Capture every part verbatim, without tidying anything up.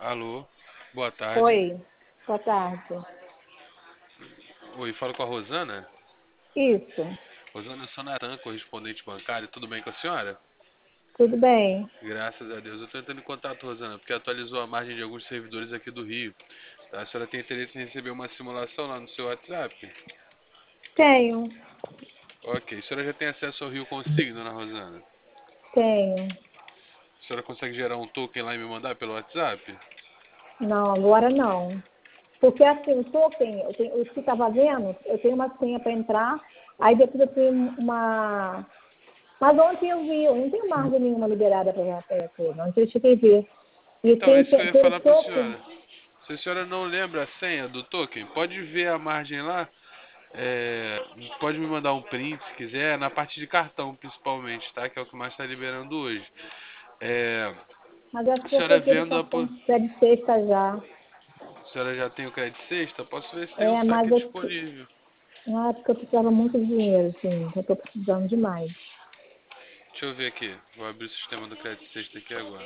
Alô, boa tarde. Oi, boa tarde. Oi, falo com a Rosana. Isso, Rosana, eu sou Natan, correspondente bancário. Tudo bem com a senhora? tudo bem? Graças a Deus. Eu estou entrando em contato, Rosana, porque atualizou a margem de alguns servidores aqui do Rio. Tá? A senhora tem interesse em receber uma simulação lá no seu WhatsApp? Tenho, Ok. A senhora já tem acesso ao Rio Consigo, dona Rosana? tenho. A senhora consegue gerar um token lá e me mandar pelo WhatsApp? Não, agora não. Porque assim, o token, eu, tenho, eu estava vendo, eu tenho uma senha para entrar, aí depois eu tenho uma. Mas ontem eu vi, eu não tenho margem nenhuma liberada para tudo, ontem eu cheguei a ver. E Então, é tem isso que eu tem ia tem o falar para a token, senhora. Se a senhora não lembra a senha do token, pode ver a margem lá. É, pode me mandar um print se quiser, na parte de cartão principalmente, tá? Que é o que mais está liberando hoje. É, mas acho a que eu fui senhora aquele vendo a, po- cartão de crédito sexta já. a senhora já tem o crédito sexta? Posso ver se tem um É, saque mas eu, disponível. na época eu precisava muito de dinheiro, assim, eu estou precisando demais. Deixa eu ver aqui. Vou abrir o sistema do crédito sexta aqui agora.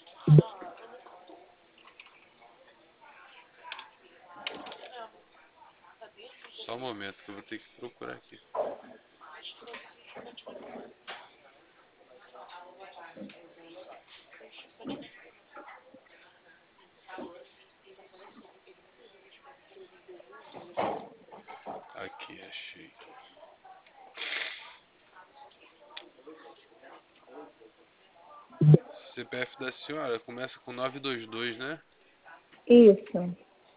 Só um momento que eu vou ter que procurar aqui. Aqui, achei. C P F da senhora começa com nove dois dois, né? Isso.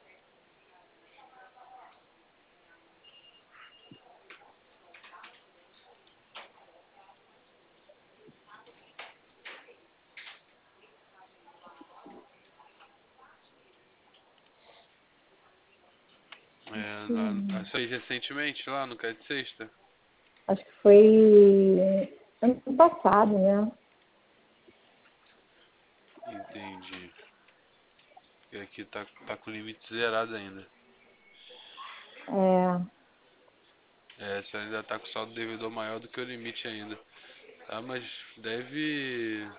É, lá, fez recentemente lá no crédito sexta? Acho que foi ano passado, né? Entendi. E aqui tá, tá com o limite zerado ainda. É, É, você ainda tá com saldo devedor maior do que o limite ainda. Tá, mas deve.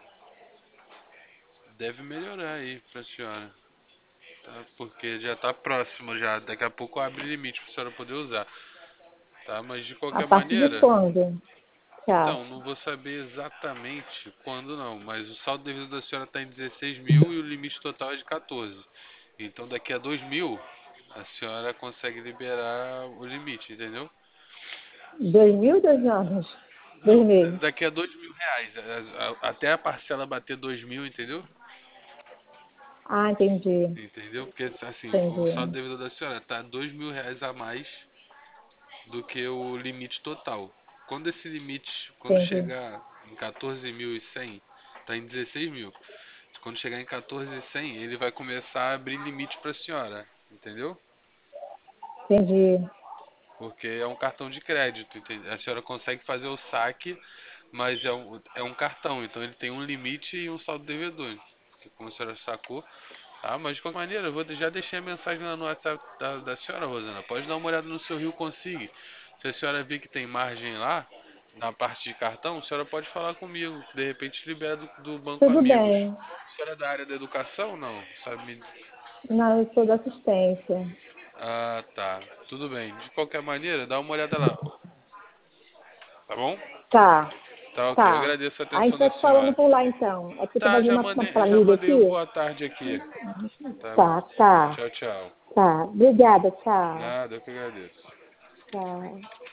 Deve melhorar aí pra senhora. Tá? Porque já tá próximo já. Daqui a pouco abre limite pra senhora poder usar. Tá? Mas de a qualquer partir de maneira. quando você Então, acha? não vou saber exatamente quando não. Mas o saldo devedor da senhora tá em dezesseis mil e o limite total é de quatorze. Então daqui a dois mil a senhora consegue liberar o limite, entendeu? Dois mil, dois anos? Dois Não, da- meses? daqui a dois mil reais. a- a- Até a parcela bater dois mil, entendeu? Ah, entendi. Entendeu? Porque assim, o saldo Entendi. devedor da senhora tá dois mil reais a mais do que o limite total. Quando esse limite, quando Entendi. chegar em quatorze mil e cem, tá em dezesseis mil. Quando chegar em quatorze mil e cem, ele vai começar a abrir limite para a senhora, entendeu? Entendi. Porque é um cartão de crédito, entende? A senhora consegue fazer o saque, mas é um, é um cartão, então ele tem um limite e um saldo devedor. Porque como a senhora sacou, tá? Mas de qualquer maneira, eu vou, já deixei a mensagem lá no WhatsApp da, da senhora, Rosana. Pode dar uma olhada no seu Rio Consigue. Se a senhora vir que tem margem lá, na parte de cartão, a senhora pode falar comigo. De repente libera do, do Banco Tudo Amigos. bem. A senhora é da área da educação? Não, sabe? me- Não, eu sou da assistência. Ah, tá. Tudo bem. De qualquer maneira, dá uma olhada lá. Tá bom? Tá, Tá ok. tá. Agradeço a A gente atenção da vai se falando senhora. por lá então. É que tá Tá, fazendo já uma, uma mandei, já família mandei um aqui. boa tarde aqui. Tá bom. Tá, tá, Tchau, tchau. tá. Obrigada, tchau. Nada, eu que agradeço. Tchau.